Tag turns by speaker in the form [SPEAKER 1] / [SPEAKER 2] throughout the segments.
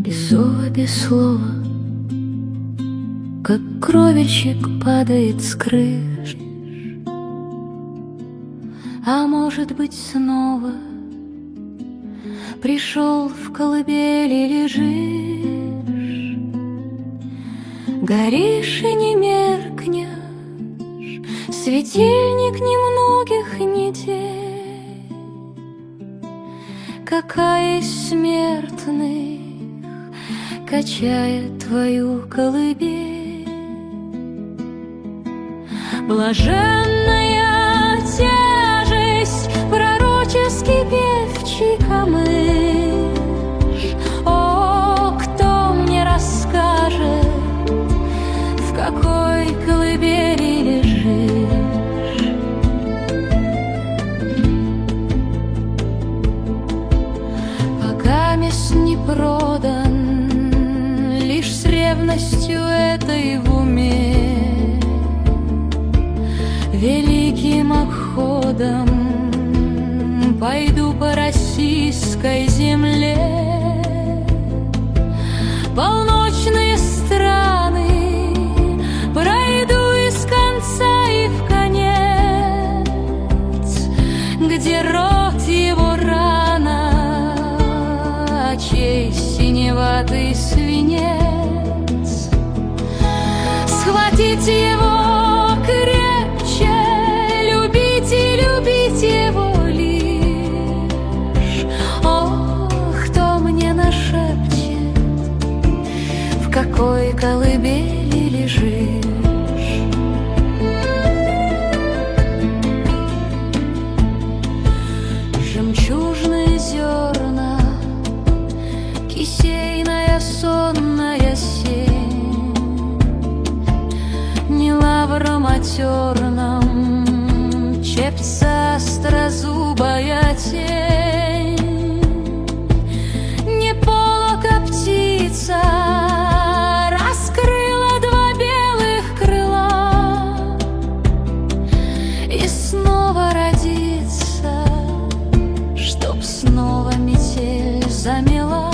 [SPEAKER 1] без зова, без слова, как кровельчик падает с крыш. А может быть, снова пришел в колыбели, лежишь, горишь и не меркнешь, светильник немногих недель. Какая из смертных качает твою колыбель? Блаженная тяжесть, пророческий певчий камыш. О, кто мне расскажет, в какой колыбели лежишь? Пока мест не продан, лишь с ревностью этой в уме, великим обходом пойду по российской земле. Полночные страны пройду из конца и в конец, где рот его рана, а чей синеватый свинец. Схватите его крепче, любите, любите его лишь. О, кто мне нашепчет, в какой колыбели лежишь? Жемчужные зерна, кисейная сонная сень, не лавром матерном чепца острозубая тень, не полока птица раскрыла два белых крыла и снова родится, чтоб снова метель замела.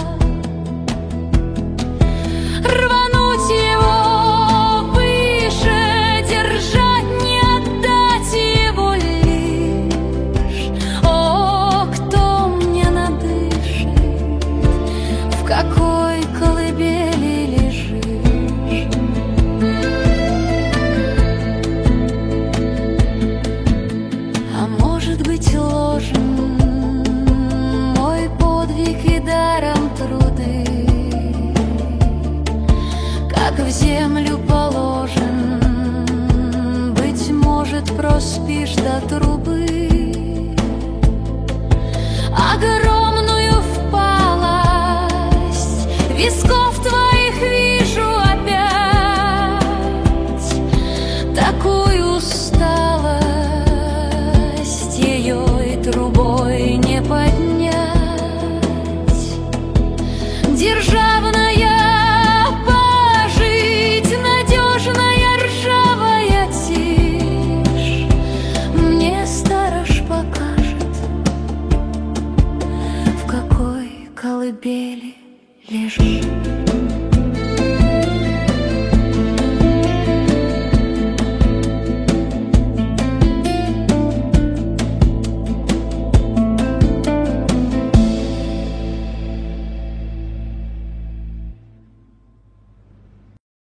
[SPEAKER 1] Рвануть его выше, держать, не отдать его лишь. О, кто мне надышит, в какой колыбели лежишь? А может быть, ложен мой подвиг и даром труды, как в землю положен, быть может, проспишь до трубы. Огромную впалость висков твоих вижу опять, такую усталость ее и трубой не поднять. Державная пожить, надежная ржавая тишь, мне сторож покажет, в какой колыбели лежишь.